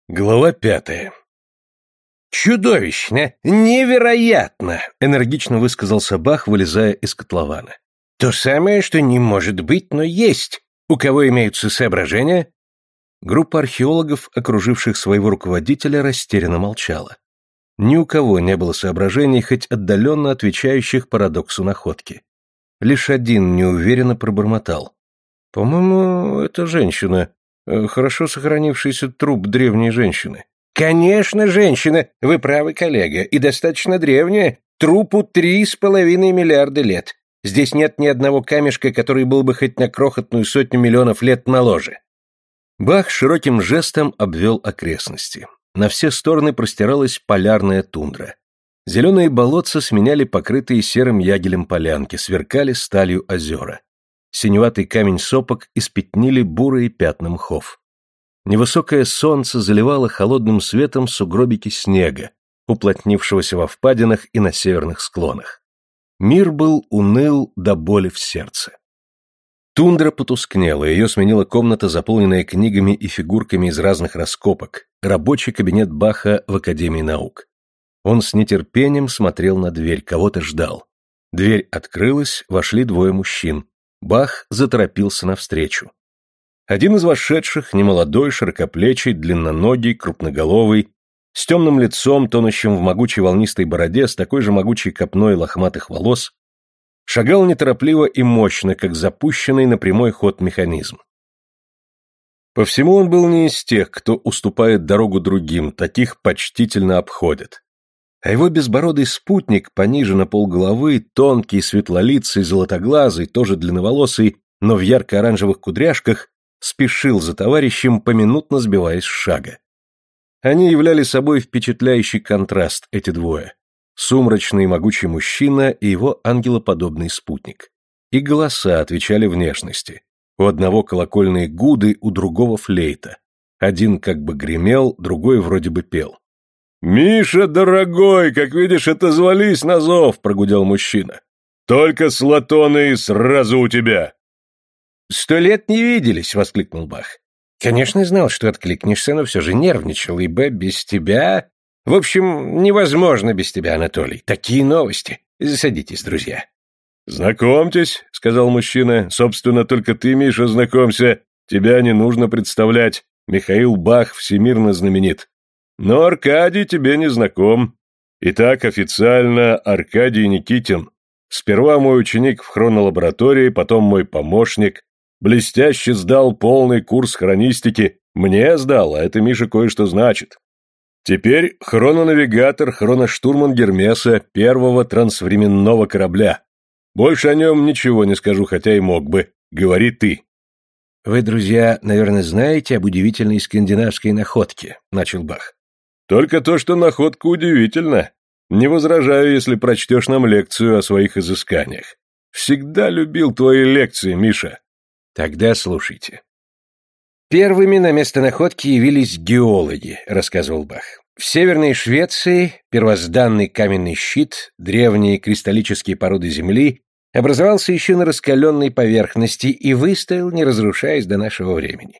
Глава 5. «Чудовищно! Невероятно!» — энергично высказался Бах, вылезая из котлована. «То самое, что не может быть, но есть. У кого имеются соображения?» Группа археологов, окруживших своего руководителя, растерянно молчала. Ни у кого не было соображений, хоть отдаленно отвечающих парадоксу находки. Лишь один неуверенно пробормотал. «По-моему, это женщина. Хорошо сохранившийся труп древней женщины». «Конечно, женщина! Вы правы, коллега, и достаточно древняя. Трупу 3,5 миллиарда лет. Здесь нет ни одного камешка, который был бы хоть на крохотную 100 миллионов лет моложе». Бах широким жестом обвел окрестности. На все стороны простиралась полярная тундра. Зеленые болотца сменяли покрытые серым ягелем полянки, сверкали сталью озера. Синеватый камень сопок испятнили бурые пятна мхов. Невысокое солнце заливало холодным светом сугробики снега, уплотнившегося во впадинах и на северных склонах. Мир был уныл до боли в сердце. Тундра потускнела, ее сменила комната, заполненная книгами и фигурками из разных раскопок, рабочий кабинет Баха в Академии наук. Он с нетерпением смотрел на дверь, кого-то ждал. Дверь открылась, вошли двое мужчин. Бах заторопился навстречу. Один из вошедших, немолодой, широкоплечий, длинноногий, крупноголовый, с темным лицом, тонущим в могучей волнистой бороде, с такой же могучей копной лохматых волос, шагал неторопливо и мощно, как запущенный на прямой ход механизм. По всему он был не из тех, кто уступает дорогу другим, таких почтительно обходят. А его безбородый спутник, пониже на полголовы, тонкий, светлолицый, золотоглазый, тоже длинноволосый, но в ярко-оранжевых кудряшках, спешил за товарищем, поминутно сбиваясь с шага. Они являли собой впечатляющий контраст, эти двое. Сумрачный и могучий мужчина и его ангелоподобный спутник. И голоса отвечали внешности. У одного колокольные гуды, у другого флейта. Один как бы гремел, другой вроде бы пел. «Миша, дорогой, как видишь, отозвались на зов», — прогудел мужчина. «Только с латоной сразу у тебя». «100 лет не виделись», — воскликнул Бах. «Конечно, знал, что откликнешься, но все же нервничал, ибо без тебя... В общем, невозможно без тебя, Анатолий. Такие новости. Садитесь, друзья». «Знакомьтесь», — сказал мужчина. «Собственно, только ты, Миша, знакомься. Тебя не нужно представлять. Михаил Бах всемирно знаменит. Но Аркадий тебе не знаком. Итак, официально Аркадий Никитин. Сперва мой ученик в хронолаборатории, потом мой помощник. Блестяще сдал полный курс хронистики. Мне сдал, а это, Миша, кое-что значит. Теперь хрононавигатор, хроноштурман Гермеса, первого трансвременного корабля. Больше о нем ничего не скажу, хотя и мог бы. Говори ты». «Вы, друзья, наверное, знаете об удивительной скандинавской находке», — начал Бах. «Только то, что находка удивительна. Не возражаю, если прочтешь нам лекцию о своих изысканиях. Всегда любил твои лекции, Миша». «Тогда слушайте». «Первыми на место находки явились геологи», — рассказывал Бах. «В Северной Швеции первозданный каменный щит, древние кристаллические породы Земли, образовался еще на раскаленной поверхности и выстоял, не разрушаясь до нашего времени.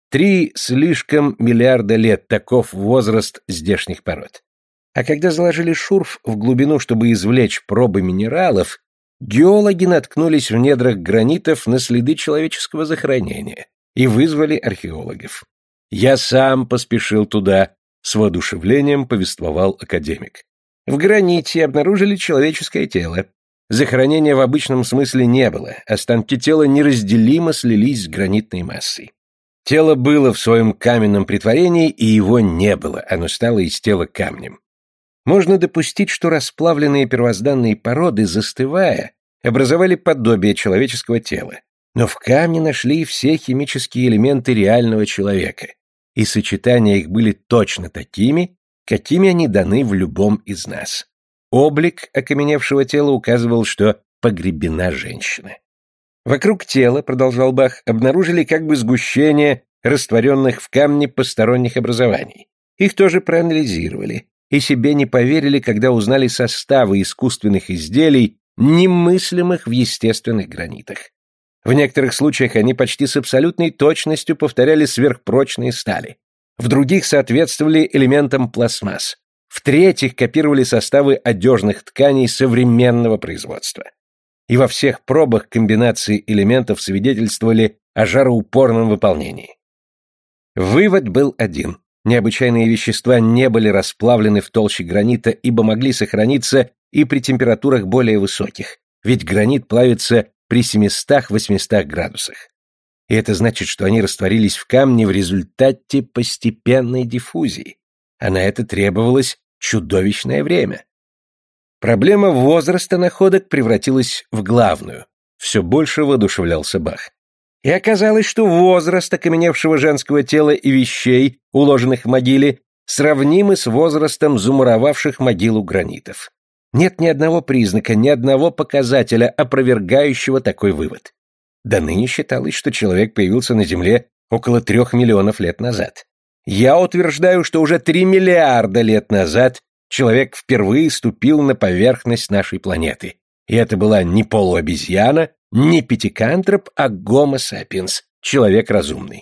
3 слишком миллиарда лет — таков возраст здешних пород. А когда заложили шурф в глубину, чтобы извлечь пробы минералов, геологи наткнулись в недрах гранитов на следы человеческого захоронения и вызвали археологов. Я сам поспешил туда, с воодушевлением повествовал академик. В граните обнаружили человеческое тело. Захоронения в обычном смысле не было, останки тела неразделимо слились с гранитной массой. Тело было в своем каменном претворении, и его не было, оно стало из тела камнем. Можно допустить, что расплавленные первозданные породы, застывая, образовали подобие человеческого тела, но в камне нашли все химические элементы реального человека, и сочетания их были точно такими, какими они даны в любом из нас. Облик окаменевшего тела указывал, что погребена женщина. Вокруг тела, продолжал Бах, обнаружили как бы сгущение растворенных в камне посторонних образований. Их тоже проанализировали, и себе не поверили, когда узнали составы искусственных изделий, немыслимых в естественных гранитах. В некоторых случаях они почти с абсолютной точностью повторяли сверхпрочные стали. в других соответствовали элементам пластмасс, в-третьих, копировали составы одежных тканей современного производства. И во всех пробах комбинации элементов свидетельствовали о жароупорном выполнении. Вывод был один. Необычайные вещества не были расплавлены в толще гранита, ибо могли сохраниться и при температурах более высоких, ведь гранит плавится при 700-800 градусах. И это значит, что они растворились в камне в результате постепенной диффузии, а на это требовалось чудовищное время. Проблема возраста находок превратилась в главную. Все больше воодушевлялся Бах. И оказалось, что возраст окаменевшего женского тела и вещей, уложенных в могиле, сравнимы с возрастом замуровавших могилу гранитов. Нет ни одного признака, ни одного показателя, опровергающего такой вывод. До ныне считалось, что человек появился на Земле около 3 миллионов лет назад. Я утверждаю, что уже 3 миллиарда лет назад человек впервые ступил на поверхность нашей планеты. И это была не полуобезьяна, не пятикантроп, а гомо сапиенс, человек разумный.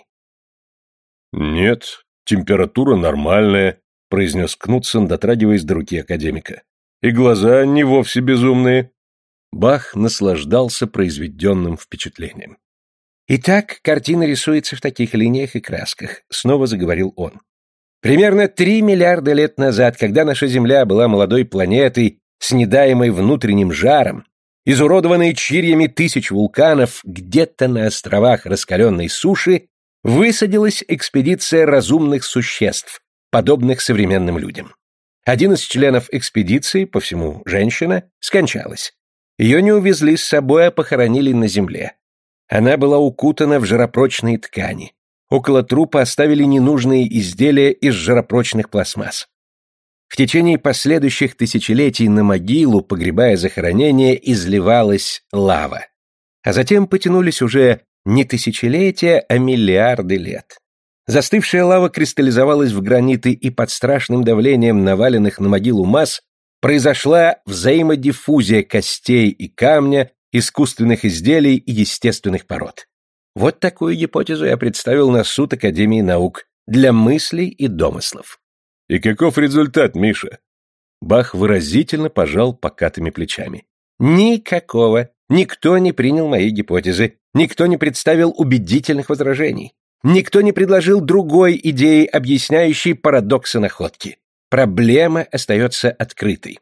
«Нет, температура нормальная», — произнес Кнутсон, дотрагиваясь до руки академика. «И глаза не вовсе безумные». Бах наслаждался произведенным впечатлением. «Итак, картина рисуется в таких линиях и красках», — снова заговорил он. «Примерно 3 миллиарда лет назад, когда наша Земля была молодой планетой, снедаемой внутренним жаром, изуродованной чирьями тысяч вулканов, где-то на островах раскаленной суши высадилась экспедиция разумных существ, подобных современным людям. Один из членов экспедиции, по всему женщина, скончалась. Ее не увезли с собой, а похоронили на земле. Она была укутана в жаропрочные ткани. Около трупа оставили ненужные изделия из жаропрочных пластмасс. В течение последующих тысячелетий на могилу, погребая захоронение, изливалась лава. А затем потянулись уже не тысячелетия, а миллиарды лет. Застывшая лава кристаллизовалась в граниты, и под страшным давлением наваленных на могилу масс произошла взаимодиффузия костей и камня, искусственных изделий и естественных пород. Вот такую гипотезу я представил на суд Академии наук для мыслей и домыслов. «И каков результат, Миша?» Бах выразительно пожал покатыми плечами. «Никакого. Никто не принял мои гипотезы. Никто не представил убедительных возражений. Никто не предложил другой идеи, объясняющей парадоксы находки. Проблема остается открытой».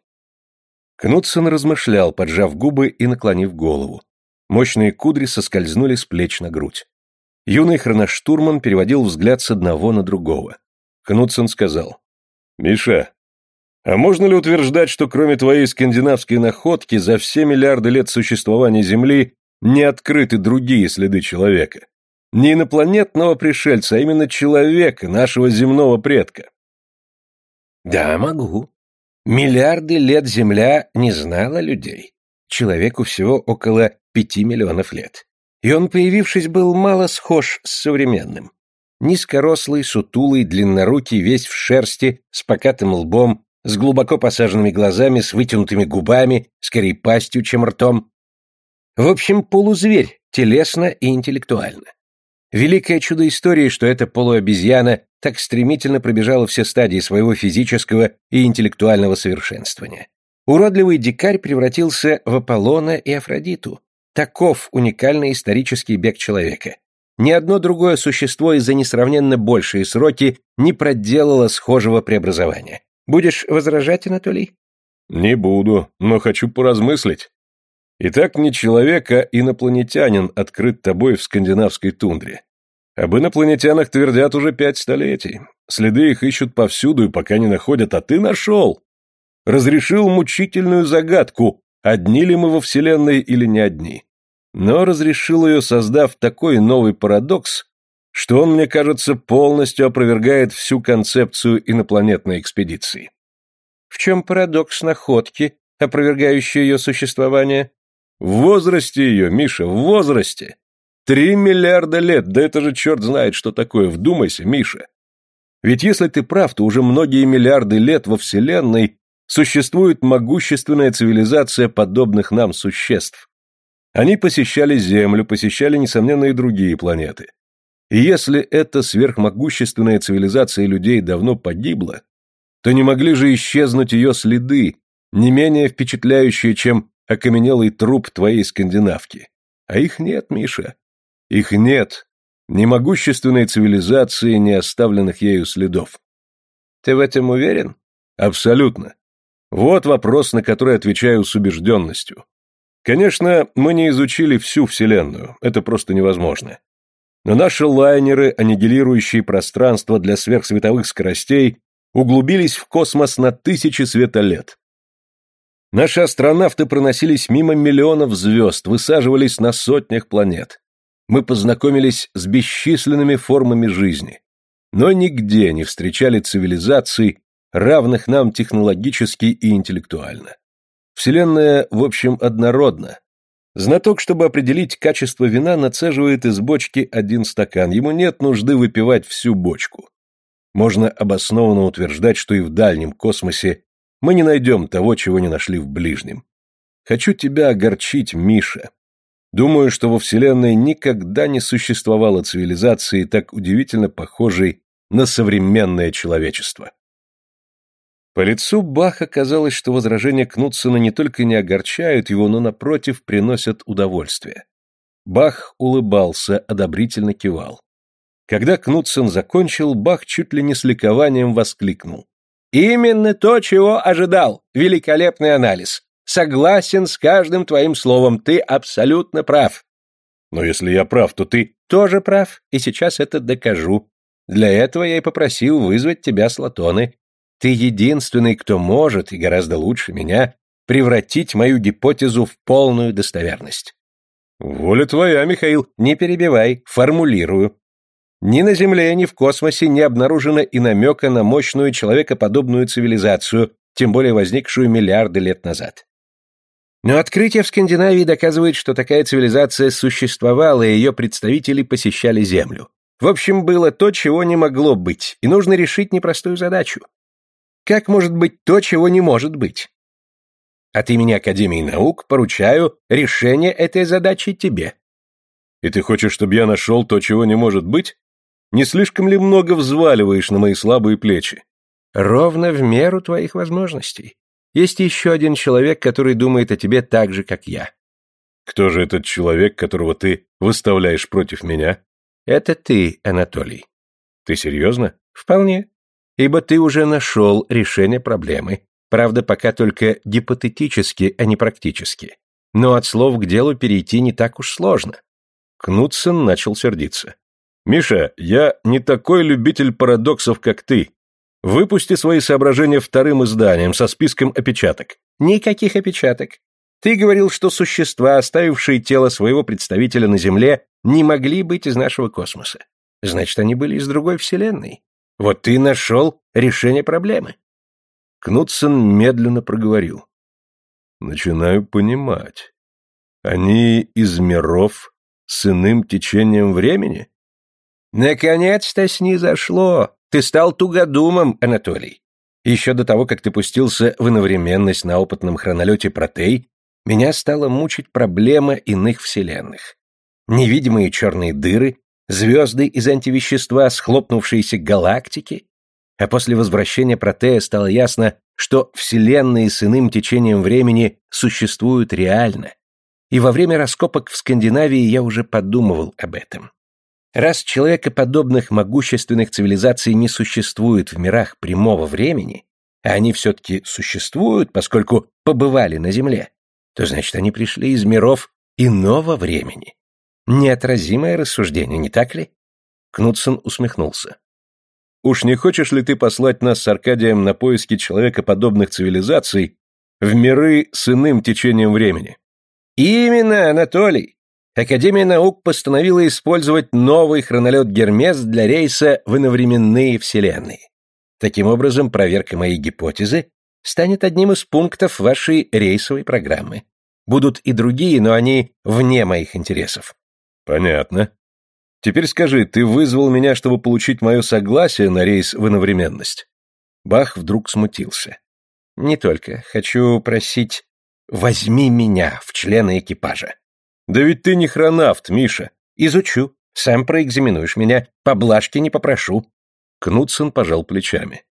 Кнутсон размышлял, поджав губы и наклонив голову. Мощные кудри соскользнули с плеч на грудь. Юный хроноштурман переводил взгляд с одного на другого. Кнутсон сказал: «Миша, а можно ли утверждать, что кроме твоей скандинавской находки за все миллиарды лет существования Земли не открыты другие следы человека? Не инопланетного пришельца, а именно человека, нашего земного предка?» «Да, могу. Миллиарды лет Земля не знала людей. Человеку всего около 5 миллионов лет. И он, появившись, был мало схож с современным. Низкорослый, сутулый, длиннорукий, весь в шерсти, с покатым лбом, с глубоко посаженными глазами, с вытянутыми губами, скорее пастью, чем ртом. В общем, полузверь, телесно и интеллектуально. Великое чудо истории, что эта полуобезьяна так стремительно пробежала все стадии своего физического и интеллектуального совершенствования. Уродливый дикарь превратился в Аполлона и Афродиту. Таков уникальный исторический бег человека. Ни одно другое существо и за несравненно большие сроки не проделало схожего преобразования. Будешь возражать, Анатолий? «Не буду, но хочу поразмыслить. Итак, не человек, а инопланетянин открыт тобой в скандинавской тундре. Об инопланетянах твердят уже 5 столетий. Следы их ищут повсюду и пока не находят, а ты нашел. Разрешил мучительную загадку, одни ли мы во Вселенной или не одни. Но разрешил ее, создав такой новый парадокс, что он, мне кажется, полностью опровергает всю концепцию инопланетной экспедиции». В чем парадокс находки, опровергающий ее существование? В возрасте ее, Миша, в возрасте. 3 миллиарда лет, да это же черт знает, что такое, вдумайся, Миша. Ведь если ты прав, то уже многие миллиарды лет во Вселенной существует могущественная цивилизация подобных нам существ. Они посещали Землю, посещали, несомненно, и другие планеты. И если эта сверхмогущественная цивилизация людей давно погибла, то не могли же исчезнуть ее следы, не менее впечатляющие, чем окаменелый труп твоей скандинавки. А их нет, Миша. Их нет. Ни могущественной цивилизации, ни оставленных ею следов. Ты в этом уверен? Абсолютно. Вот вопрос, на который отвечаю с убежденностью. Конечно, мы не изучили всю Вселенную, это просто невозможно. Но наши лайнеры, аннигилирующие пространство для сверхсветовых скоростей, углубились в космос на тысячи светолет. Наши астронавты проносились мимо миллионов звезд, высаживались на сотнях планет. Мы познакомились с бесчисленными формами жизни, но нигде не встречали цивилизаций, равных нам технологически и интеллектуально. Вселенная, в общем, однородна. Знаток, чтобы определить качество вина, нацеживает из бочки один стакан, ему нет нужды выпивать всю бочку. Можно обоснованно утверждать, что и в дальнем космосе мы не найдем того, чего не нашли в ближнем. Хочу тебя огорчить, Миша. Думаю, что во Вселенной никогда не существовало цивилизации, так удивительно похожей на современное человечество. По лицу Баха казалось, что возражения Кнутсена не только не огорчают его, но, напротив, приносят удовольствие. Бах улыбался, одобрительно кивал. Когда Кнутсен закончил, Бах чуть ли не с ликованием воскликнул. «Именно то, чего ожидал! Великолепный анализ! Согласен с каждым твоим словом, ты абсолютно прав!» «Но если я прав, то ты...» «Тоже прав, и сейчас это докажу. Для этого я и попросил вызвать тебя с Латоны. Ты единственный, кто может, и гораздо лучше меня, превратить мою гипотезу в полную достоверность». «Воля твоя, Михаил, не перебивай, формулирую. Ни на Земле, ни в космосе не обнаружено и намека на мощную человекоподобную цивилизацию, тем более возникшую миллиарды лет назад. Но открытие в Скандинавии доказывает, что такая цивилизация существовала, и ее представители посещали Землю. В общем, было то, чего не могло быть, и нужно решить непростую задачу. Как может быть то, чего не может быть? От имени Академии наук поручаю решение этой задачи тебе. И ты хочешь, чтобы я нашел то, чего не может быть? Не слишком ли много взваливаешь на мои слабые плечи? Ровно в меру твоих возможностей. Есть еще один человек, который думает о тебе так же, как я. Кто же этот человек, которого ты выставляешь против меня? Это ты, Анатолий. Ты серьезно? Вполне. Ибо ты уже нашел решение проблемы. Правда, пока только гипотетически, а не практически. Но от слов к делу перейти не так уж сложно. Кнутсен начал сердиться. «Миша, я не такой любитель парадоксов, как ты. Выпусти свои соображения вторым изданием со списком опечаток». «Никаких опечаток. Ты говорил, что существа, оставившие тело своего представителя на Земле, не могли быть из нашего космоса. Значит, они были из другой вселенной. Вот ты нашел решение проблемы». Кнутсен медленно проговорил. «Начинаю понимать. Они из миров с иным течением времени?» «Наконец-то снизошло. Ты стал тугодумом, Анатолий. Еще до того, как ты пустился в иновременность на опытном хронолете Протей, меня стала мучить проблема иных вселенных. Невидимые черные дыры, звезды из антивещества, схлопнувшиеся галактики. А после возвращения Протея стало ясно, что вселенные с иным течением времени существуют реально. И во время раскопок в Скандинавии я уже подумывал об этом. Раз человекоподобных могущественных цивилизаций не существует в мирах прямого времени, а они все-таки существуют, поскольку побывали на Земле, то значит, они пришли из миров иного времени. Неотразимое рассуждение, не так ли? Кнутсен усмехнулся. Уж не хочешь ли ты послать нас с Аркадием на поиски человекоподобных цивилизаций в миры с иным течением времени? Именно, Анатолий. Академия наук постановила использовать новый хронолет Гермес для рейса в иновременные вселенные. Таким образом, проверка моей гипотезы станет одним из пунктов вашей рейсовой программы. Будут и другие, но они вне моих интересов. Понятно. Теперь скажи, ты вызвал меня, чтобы получить мое согласие на рейс в иновременность? Бах вдруг смутился. Не только. Хочу просить, возьми меня в члены экипажа. Да ведь ты не хронавт, Миша. Изучу. Сам проэкзаменуешь меня, поблажки не попрошу». Кнутсон пожал плечами.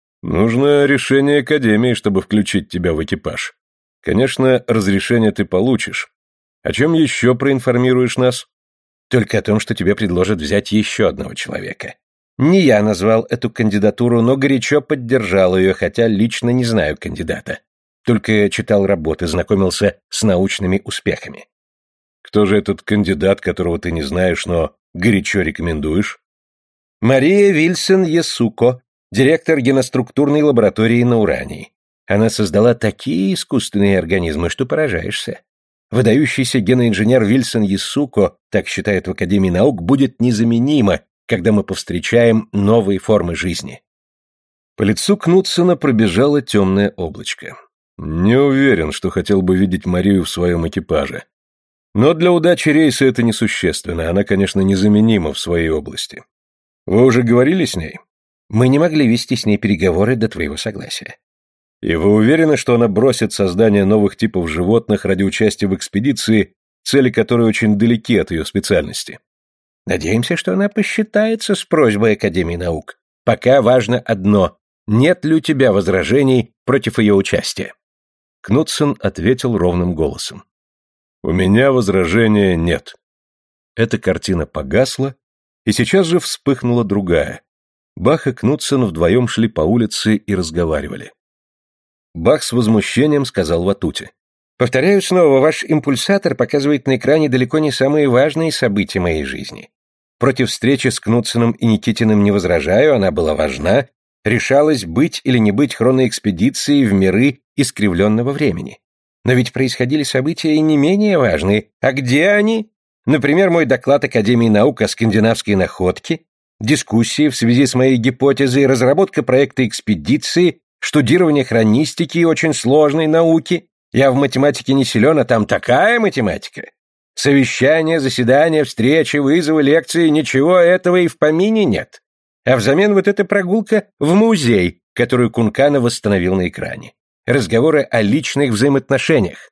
«Нужно решение Академии, чтобы включить тебя в экипаж. Конечно, разрешение ты получишь. О чем еще проинформируешь нас?» «Только о том, что тебе предложат взять еще одного человека. Не я назвал эту кандидатуру, но горячо поддержал ее, хотя лично не знаю кандидата. Только читал работы, знакомился с научными успехами». «Кто же этот кандидат, которого ты не знаешь, но горячо рекомендуешь?» «Мария Вильсон Ясуко, директор геноструктурной лаборатории на Урании. Она создала такие искусственные организмы, что поражаешься. Выдающийся геноинженер Вильсон Ясуко, так считают в Академии наук, будет незаменимо, когда мы повстречаем новые формы жизни». По лицу Кнутсона пробежало темное облачко. «Не уверен, что хотел бы видеть Марию в своем экипаже. Но для удачи рейса это несущественно, она, конечно, незаменима в своей области. Вы уже говорили с ней?» «Мы не могли вести с ней переговоры до твоего согласия». «И вы уверены, что она бросит создание новых типов животных ради участия в экспедиции, цели которой очень далеки от ее специальности?» «Надеемся, что она посчитается с просьбой Академии наук. Пока важно одно — нет ли у тебя возражений против ее участия?» Кнутсон ответил ровным голосом. «У меня возражения нет». Эта картина погасла, и сейчас же вспыхнула другая. Бах и Кнутсон вдвоем шли по улице и разговаривали. Бах с возмущением сказал Ватуте. «Повторяю снова, ваш импульсатор показывает на экране далеко не самые важные события моей жизни. Против встречи с Кнутсоном и Никитиным не возражаю, она была важна, решалось быть или не быть хроноэкспедицией в миры искривленного времени. Но ведь происходили события и не менее важные. А где они? Например, мой доклад Академии наук о скандинавской находке, дискуссии в связи с моей гипотезой, разработка проекта экспедиции, штудирование хронистики и очень сложной науки. Я в математике не силен, а там такая математика. Совещания, заседания, встречи, вызовы, лекции, ничего этого и в помине нет. А взамен вот эта прогулка в музей, которую Кункана восстановил на экране. Разговоры о личных взаимоотношениях».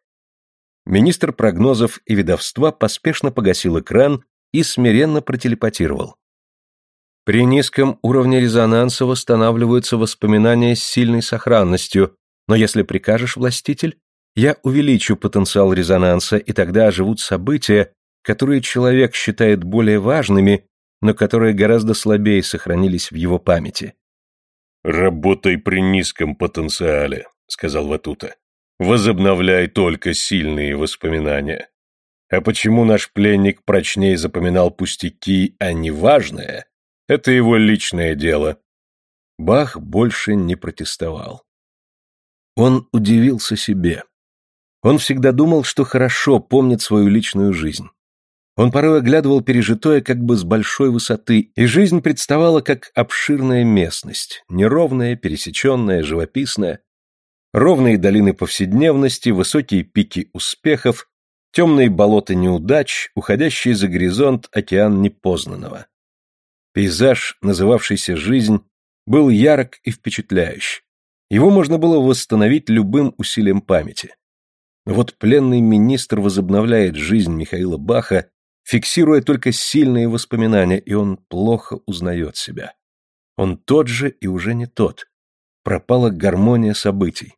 Министр прогнозов и ведовства поспешно погасил экран и смиренно протелепатировал. «При низком уровне резонанса восстанавливаются воспоминания с сильной сохранностью, но если прикажешь, властитель, я увеличу потенциал резонанса, и тогда оживут события, которые человек считает более важными, но которые гораздо слабее сохранились в его памяти». «Работай при низком потенциале», — сказал Ватута. «Возобновляй только сильные воспоминания. А почему наш пленник прочнее запоминал пустяки, а не важное, это его личное дело». Бах больше не протестовал. Он удивился себе. Он всегда думал, что хорошо помнит свою личную жизнь. Он порой оглядывал пережитое как бы с большой высоты, и жизнь представала как обширная местность, неровная, пересеченная, живописная. Ровные долины повседневности, высокие пики успехов, темные болота неудач, уходящий за горизонт океан непознанного. Пейзаж, называвшийся «жизнь», был ярок и впечатляющий. Его можно было восстановить любым усилием памяти. Но вот пленный министр возобновляет жизнь Михаила Баха, фиксируя только сильные воспоминания, и он плохо узнает себя. Он тот же и уже не тот. Пропала гармония событий.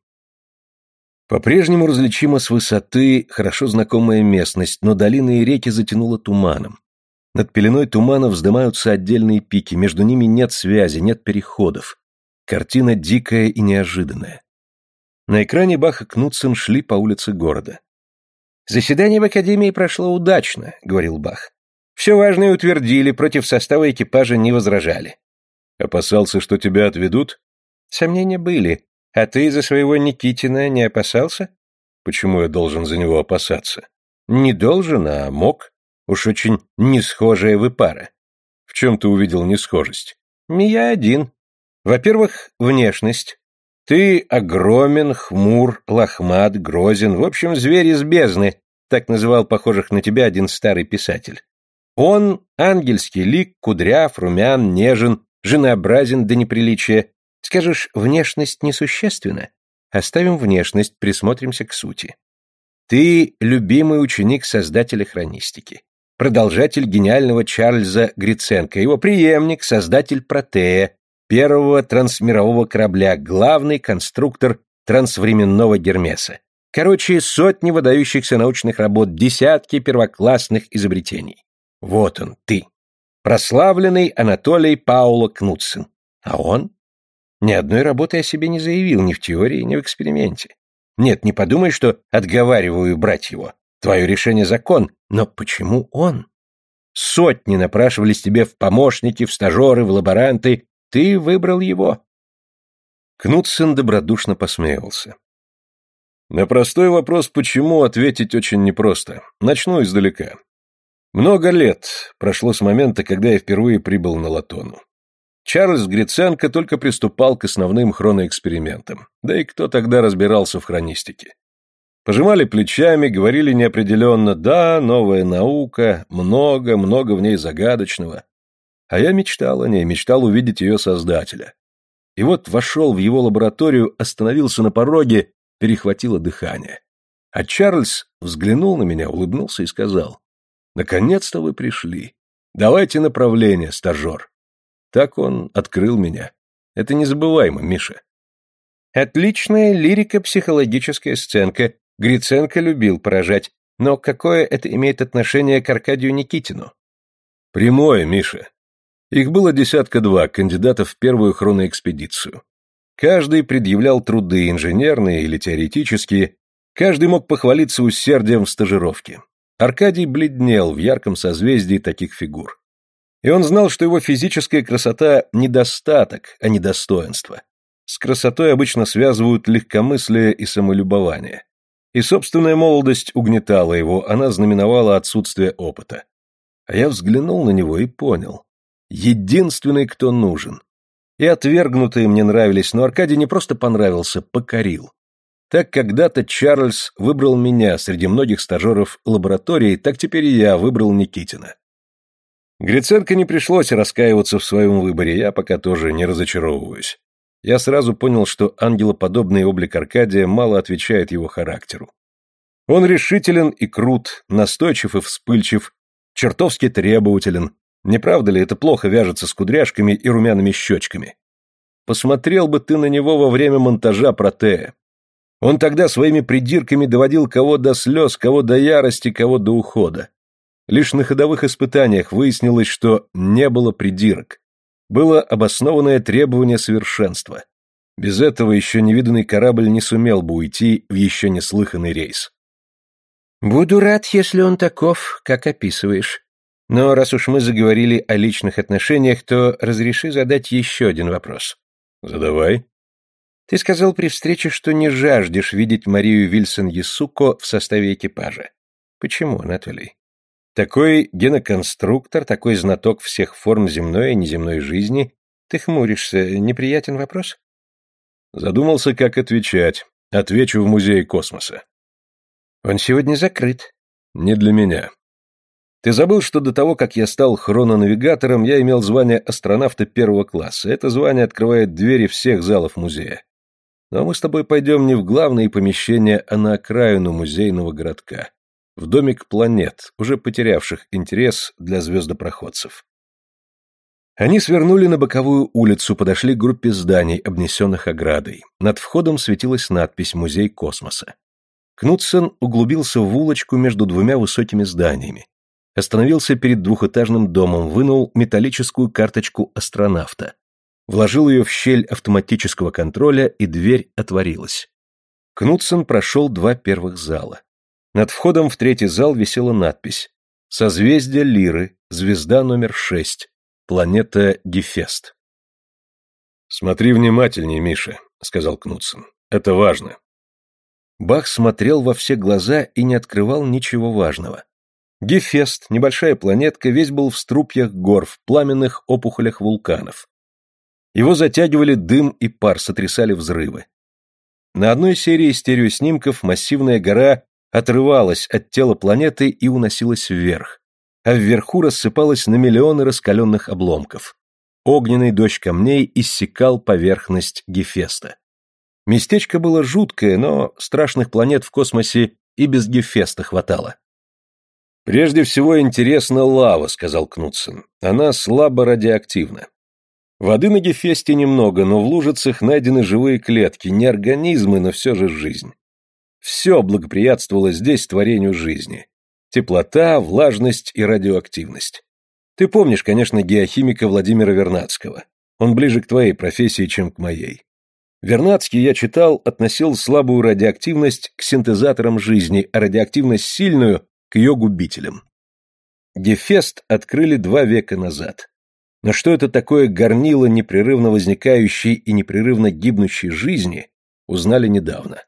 По-прежнему различима с высоты хорошо знакомая местность, но долины и реки затянуло туманом. Над пеленой тумана вздымаются отдельные пики, между ними нет связи, нет переходов. Картина дикая и неожиданная. На экране Бах и Кнутсон шли по улице города. «Заседание в Академии прошло удачно», — говорил Бах. «Все важное утвердили, против состава экипажа не возражали». «Опасался, что тебя отведут?» «Сомнения были. А ты за своего Никитина не опасался?» «Почему я должен за него опасаться?» «Не должен, а мог. Уж очень несхожая вы пара». «В чем ты увидел несхожесть?» «Не я один. Во-первых, внешность. Ты огромен, хмур, лохмат, грозен, в общем, зверь из бездны», так называл похожих на тебя один старый писатель. Он ангельский лик, кудряв, румян, нежен, женообразен до неприличия. Скажешь, внешность несущественна? Оставим внешность, присмотримся к сути. Ты любимый ученик создателя хронистики. продолжатель гениального Чарльза Гриценко, его преемник, создатель Протея, первого трансмирового корабля, главный конструктор трансвременного Гермеса. Короче, сотни выдающихся научных работ, десятки первоклассных изобретений. Вот он, ты. Прославленный Анатолий Пауло Кнутсен. А он? Ни одной работы о себе не заявил, ни в теории, ни в эксперименте. Нет, не подумай, что отговариваю брать его. Твое решение закон, но почему он? Сотни напрашивались тебе в помощники, в стажеры, в лаборанты. Ты выбрал его. Кнутсен добродушно посмеивался. На простой вопрос «почему» ответить очень непросто. Начну издалека. Много лет прошло с момента, когда я впервые прибыл на Латону. Чарльз Гриценко только приступал к основным хроноэкспериментам. Да и кто тогда разбирался в хронистике? Пожимали плечами, говорили неопределенно: да, новая наука, много в ней загадочного. А я мечтал о ней, мечтал увидеть ее создателя. И вот вошел в его лабораторию, остановился на пороге, перехватило дыхание. А Чарльз взглянул на меня, улыбнулся и сказал: «Наконец-то вы пришли. Давайте направление, стажер». Так он открыл меня. Это незабываемо, Миша. Отличная лирико-психологическая сценка. Гриценко любил поражать. Но какое это имеет отношение к Аркадию Никитину? Прямое, Миша. Их было 10-2 кандидатов в первую хроноэкспедицию. Каждый предъявлял труды, инженерные или теоретические, каждый мог похвалиться усердием в стажировке. Аркадий бледнел в ярком созвездии таких фигур. И он знал, что его физическая красота – недостаток, а не достоинство. С красотой обычно связывают легкомыслие и самолюбование. И собственная молодость угнетала его, она знаменовала отсутствие опыта. А я взглянул на него и понял. Единственный, кто нужен. И отвергнутые мне нравились, но Аркадий не просто понравился, покорил. Так когда-то Чарльз выбрал меня среди многих стажеров лаборатории, так теперь и я выбрал Никитина. Гриценко не пришлось раскаиваться в своем выборе, я пока тоже не разочаровываюсь. Я сразу понял, что ангелоподобный облик Аркадия мало отвечает его характеру. Он решителен и крут, настойчив и вспыльчив, чертовски требователен. Не правда ли, это плохо вяжется с кудряшками и румяными щечками? Посмотрел бы ты на него во время монтажа Протея. Он тогда своими придирками доводил кого до слез, кого до ярости, кого до ухода. Лишь на ходовых испытаниях выяснилось, что не было придирок. Было обоснованное требование совершенства. Без этого еще невиданный корабль не сумел бы уйти в еще неслыханный рейс. Буду рад, если он таков, как описываешь. Но раз уж мы заговорили о личных отношениях, то разреши задать еще один вопрос. Задавай. Ты сказал при встрече, что не жаждешь видеть Марию Вильсон-Ясуко в составе экипажа. Почему, Анатолий? Такой геноконструктор, такой знаток всех форм земной и неземной жизни. Ты хмуришься. Неприятен вопрос? Задумался, как отвечать. Отвечу в Музее космоса. Он сегодня закрыт. Не для меня. Ты забыл, что до того, как я стал хрононавигатором, я имел звание астронавта первого класса. Это звание открывает двери всех залов музея. Но мы с тобой пойдем не в главные помещения, а на окраину музейного городка. В домик планет, уже потерявших интерес для звездопроходцев. Они свернули на боковую улицу, подошли к группе зданий, обнесенных оградой. Над входом светилась надпись «Музей космоса». Кнутсен углубился в улочку между двумя высокими зданиями. Остановился перед двухэтажным домом, вынул металлическую карточку астронавта. Вложил ее в щель автоматического контроля, и дверь отворилась. Кнутсен прошел 2 первых зала. Над входом в 3-й зал висела надпись: «Созвездие Лиры, звезда номер 6, планета Гефест». «Смотри внимательнее, Миша», — сказал Кнутсен. «Это важно». Бах смотрел во все глаза и не открывал ничего важного. Гефест, небольшая планетка, весь был в струпьях гор, в пламенных опухолях вулканов. Его затягивали дым и пар, сотрясали взрывы. На одной серии стереоснимков массивная гора отрывалась от тела планеты и уносилась вверх, а вверху рассыпалась на миллионы раскаленных обломков. Огненный дождь камней иссекал поверхность Гефеста. Местечко было жуткое, но страшных планет в космосе и без Гефеста хватало. «Прежде всего интересна лава», — сказал Кнутсен. «Она слабо радиоактивна. Воды на Гефесте немного, но в лужицах найдены живые клетки, не организмы, но все же жизнь. Все благоприятствовало здесь творению жизни. Теплота, влажность и радиоактивность. Ты помнишь, конечно, геохимика Владимира Вернадского. Он ближе к твоей профессии, чем к моей. Вернадский, я читал, относил слабую радиоактивность к синтезаторам жизни, а радиоактивность сильную — к ее губителям. Гефест открыли 2 века назад. Но что это такое горнило непрерывно возникающей и непрерывно гибнущей жизни, узнали недавно.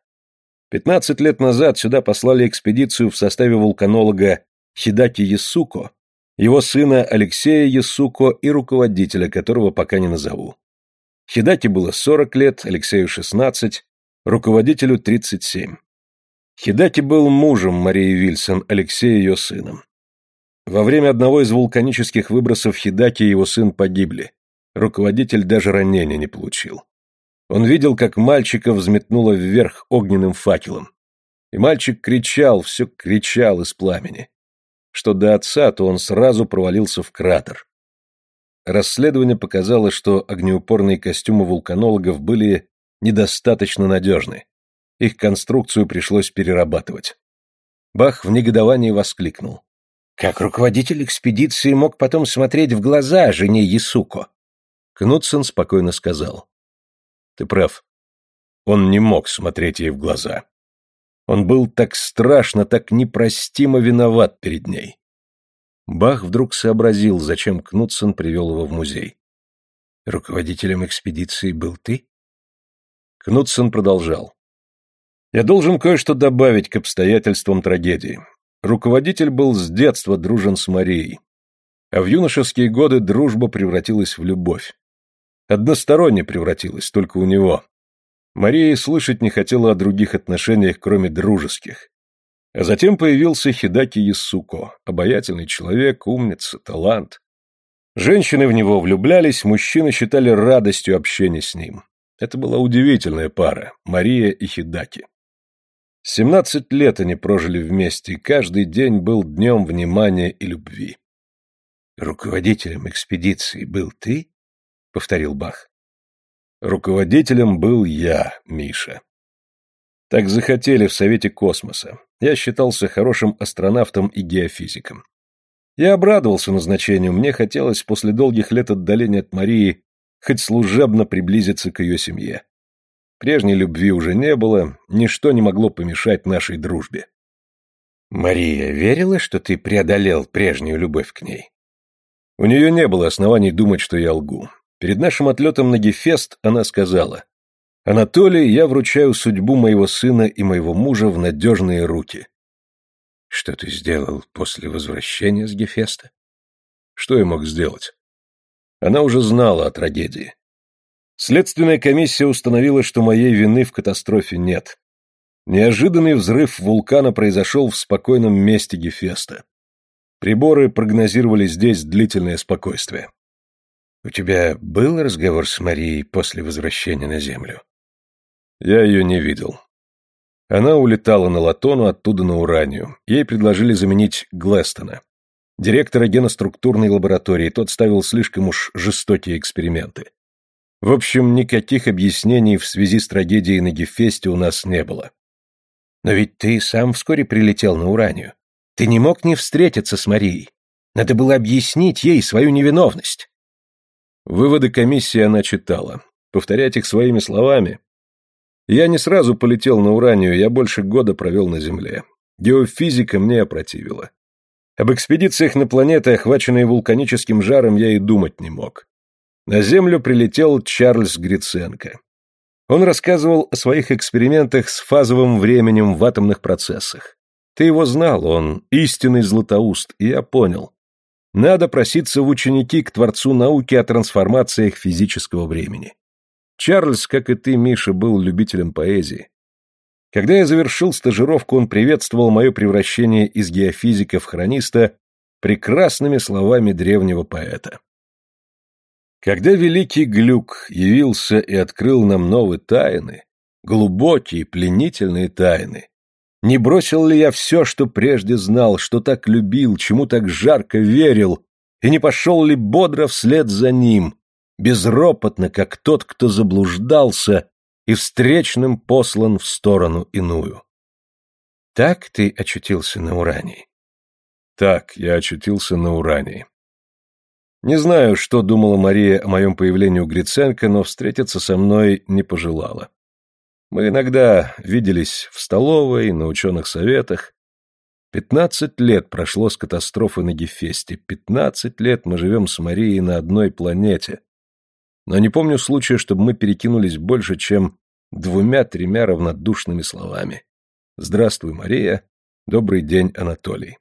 15 лет назад сюда послали экспедицию в составе вулканолога Хидаки Ясуко, его сына Алексея Ясуко и руководителя, которого пока не назову. Хидаки было 40 лет, Алексею 16, руководителю 37. Хидаки был мужем Марии Вильсон, Алексей ее сыном. Во время одного из вулканических выбросов Хидаки и его сын погибли. Руководитель даже ранения не получил. Он видел, как мальчика взметнуло вверх огненным факелом. И мальчик кричал, все кричал из пламени. Что до отца, то он сразу провалился в кратер. Расследование показало, что огнеупорные костюмы вулканологов были недостаточно надежны. Их конструкцию пришлось перерабатывать. Бах в негодовании воскликнул. Как руководитель экспедиции мог потом смотреть в глаза жене Ясуко? Кнутсен спокойно сказал. Ты прав. Он не мог смотреть ей в глаза. Он был так страшно, так непростимо виноват перед ней. Бах вдруг сообразил, зачем Кнутсен привел его в музей. Руководителем экспедиции был ты? Кнутсен продолжал. Я должен кое-что добавить к обстоятельствам трагедии. Руководитель был с детства дружен с Марией. А в юношеские годы дружба превратилась в любовь. Односторонне превратилась, только у него. Мария и слышать не хотела о других отношениях, кроме дружеских. А затем появился Хидаки Ясуко, обаятельный человек, умница, талант. Женщины в него влюблялись, мужчины считали радостью общения с ним. Это была удивительная пара, Мария и Хидаки. 17 лет они прожили вместе, и каждый день был днем внимания и любви. «Руководителем экспедиции был ты?» — повторил Бах. «Руководителем был я, Миша. Так захотели в Совете космоса. Я считался хорошим астронавтом и геофизиком. Я обрадовался назначению, мне хотелось после долгих лет отдаления от Марии хоть служебно приблизиться к ее семье. Прежней любви уже не было, ничто не могло помешать нашей дружбе. Мария верила, что ты преодолел прежнюю любовь к ней? У нее не было оснований думать, что я лгу. Перед нашим отлетом на Гефест она сказала: «Анатолий, я вручаю судьбу моего сына и моего мужа в надежные руки». Что ты сделал после возвращения с Гефеста? Что я мог сделать? Она уже знала о трагедии. Следственная комиссия установила, что моей вины в катастрофе нет. Неожиданный взрыв вулкана произошел в спокойном месте Гефеста. Приборы прогнозировали здесь длительное спокойствие. У тебя был разговор с Марией после возвращения на Землю? Я ее не видел. Она улетала на Латону, оттуда на Уранию. Ей предложили заменить Глэстона, директора геноструктурной лаборатории, тот ставил слишком уж жестокие эксперименты. В общем, никаких объяснений в связи с трагедией на Гефесте у нас не было. Но ведь ты сам вскоре прилетел на Уранию. Ты не мог не встретиться с Марией. Надо было объяснить ей свою невиновность. Выводы комиссии она читала. Повторять их своими словами. Я не сразу полетел на Уранию, я больше года провел на Земле. Геофизика мне опротивила. Об экспедициях на планеты, охваченные вулканическим жаром, я и думать не мог. На Землю прилетел Чарльз Гриценко. Он рассказывал о своих экспериментах с фазовым временем в атомных процессах. Ты его знал, он истинный златоуст, и я понял. Надо проситься в ученики к творцу науки о трансформациях физического времени. Чарльз, как и ты, Миша, был любителем поэзии. Когда я завершил стажировку, он приветствовал мое превращение из геофизика в хрониста прекрасными словами древнего поэта. Когда великий Глюк явился и открыл нам новые тайны, глубокие, пленительные тайны, Не бросил ли я все, что прежде знал, что так любил, чему так жарко верил, и не пошел ли бодро вслед за ним, безропотно, как тот, кто заблуждался и встречным послан в сторону иную? Так ты очутился на Урании? Так я очутился на Урании. Не знаю, что думала Мария о моем появлении у Гриценко, но встретиться со мной не пожелала. Мы иногда виделись в столовой, на ученых советах. 15 лет прошло с катастрофы на Гефесте. 15 лет мы живем с Марией на одной планете. Но не помню случая, чтобы мы перекинулись больше, чем 2-3 равнодушными словами. «Здравствуй, Мария. Добрый день, Анатолий».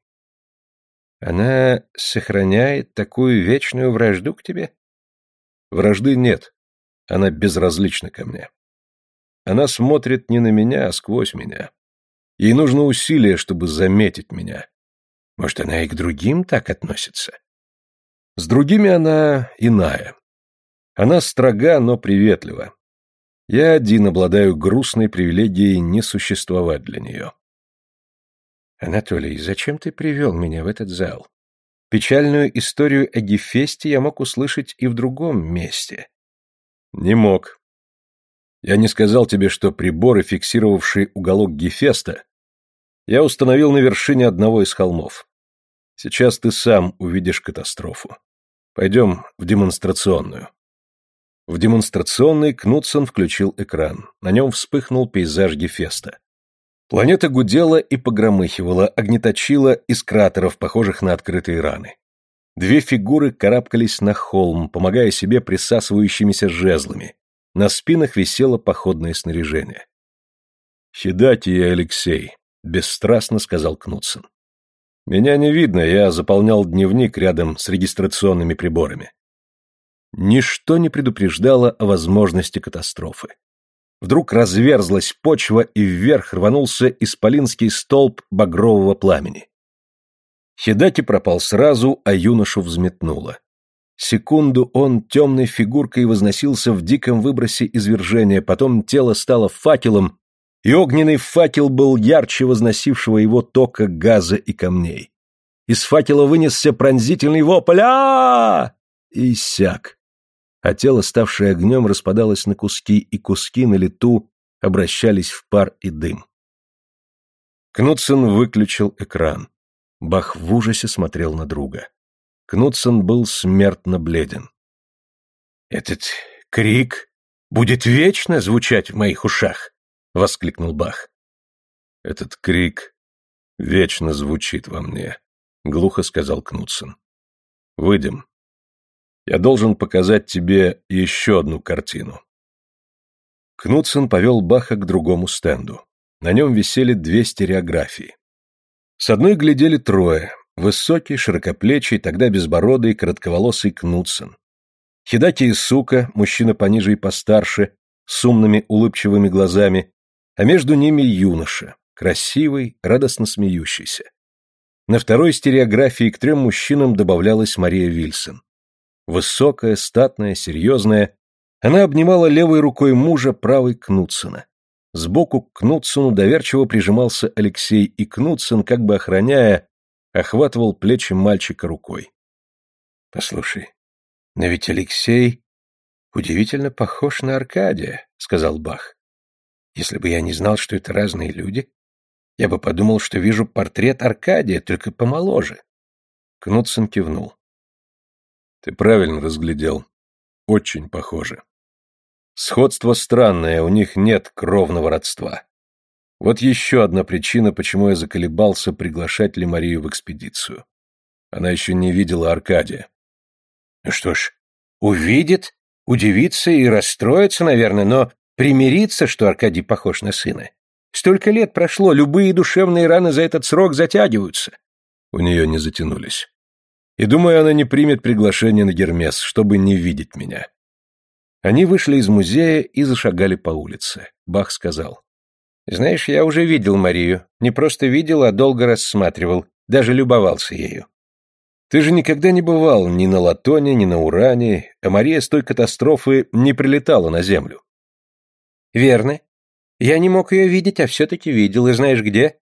Она сохраняет такую вечную вражду к тебе? Вражды нет. Она безразлична ко мне. Она смотрит не на меня, а сквозь меня. Ей нужно усилие, чтобы заметить меня. Может, она и к другим так относится? С другими она иная. Она строга, но приветлива. Я один обладаю грустной привилегией не существовать для нее. Анатолий, зачем ты привел меня в этот зал? Печальную историю о Гефесте я мог услышать и в другом месте. Не мог. Я не сказал тебе, что приборы, фиксировавшие уголок Гефеста, я установил на вершине одного из холмов. Сейчас ты сам увидишь катастрофу. Пойдем в демонстрационную. В демонстрационной Кнутсон включил экран. На нем вспыхнул пейзаж Гефеста. Планета гудела и погромыхивала, огнеточила из кратеров, похожих на открытые раны. 2 фигуры карабкались на холм, помогая себе присасывающимися жезлами. На спинах висело походное снаряжение. «Хидати и Алексей», — бесстрастно сказал Кнутсон. «Меня не видно, я заполнял дневник рядом с регистрационными приборами». Ничто не предупреждало о возможности катастрофы. Вдруг разверзлась почва, и вверх рванулся исполинский столб багрового пламени. Хидати пропал сразу, а юношу взметнуло. Секунду он темной фигуркой возносился в диком выбросе извержения, потом тело стало факелом, и огненный факел был ярче возносившего его тока газа и камней. Из факела вынесся пронзительный вопль «А-а-а!» и иссяк. А тело, ставшее огнем, распадалось на куски, и куски на лету обращались в пар и дым. Кнутсон выключил экран. Бах в ужасе смотрел на друга. Кнутсон был смертно бледен. «Этот крик будет вечно звучать в моих ушах!» — воскликнул Бах. «Этот крик вечно звучит во мне», — глухо сказал Кнутсон. «Выйдем. Я должен показать тебе еще одну картину». Кнутсон повел Баха к другому стенду. На нем висели 2 стереографии. С одной глядели 3: высокий, широкоплечий, тогда безбородый, коротковолосый Кнутсон. Хидати и Сука, мужчина пониже и постарше, с умными улыбчивыми глазами, а между ними юноша, красивый, радостно смеющийся. На второй стереографии к 3 мужчинам добавлялась Мария Вильсон. Высокая, статная, серьезная, она обнимала левой рукой мужа, правой Кнутсона. Сбоку к Кнутсону доверчиво прижимался Алексей, и Кнутсон, как бы охраняя, охватывал плечи мальчика рукой. «Послушай, но ведь Алексей удивительно похож на Аркадия», — сказал Бах. «Если бы я не знал, что это разные люди, я бы подумал, что вижу портрет Аркадия, только помоложе». Кнутсон кивнул. «Ты правильно разглядел. Очень похоже. Сходство странное, у них нет кровного родства. Вот еще одна причина, почему я заколебался, приглашать ли Марию в экспедицию. Она еще не видела Аркадия». «Ну что ж, увидит, удивится и расстроится, наверное, но примирится, что Аркадий похож на сына. Столько лет прошло, любые душевные раны за этот срок затягиваются». У нее не затянулись. И думаю, она не примет приглашение на Гермес, чтобы не видеть меня. Они вышли из музея и зашагали по улице. Бах сказал: «Знаешь, я уже видел Марию. Не просто видел, а долго рассматривал. Даже любовался ею». «Ты же никогда не бывал ни на Латоне, ни на Уране, а Мария с той катастрофы не прилетала на Землю». «Верно. Я не мог ее видеть, а все-таки видел. И знаешь где?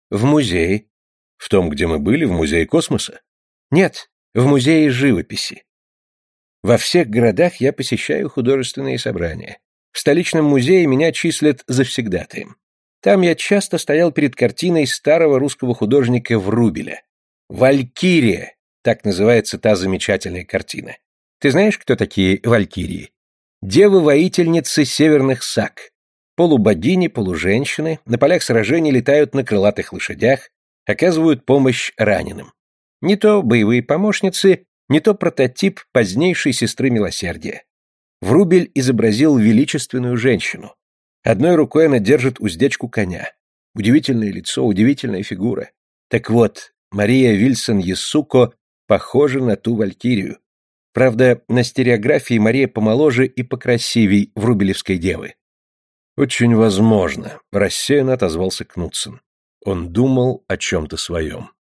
В музее. В том, где мы были, в музее космоса? Нет, в музее живописи. Во всех городах я посещаю художественные собрания. В столичном музее меня числят завсегдатаем. Там я часто стоял перед картиной старого русского художника Врубеля. «Валькирия» — так называется та замечательная картина. Ты знаешь, кто такие валькирии? Девы-воительницы северных саг. Полубогини, полуженщины, на полях сражений летают на крылатых лошадях, оказывают помощь раненым. Не то боевые помощницы, не то прототип позднейшей сестры милосердия. Врубель изобразил величественную женщину. Одной рукой она держит уздечку коня. Удивительное лицо, удивительная фигура. Так вот, Мария Вильсон-Яссуко похожа на ту валькирию. Правда, на стереографии Мария помоложе и покрасивей врубелевской девы. Очень возможно, рассеянно отозвался Кнутсен. Он думал о чем-то своем.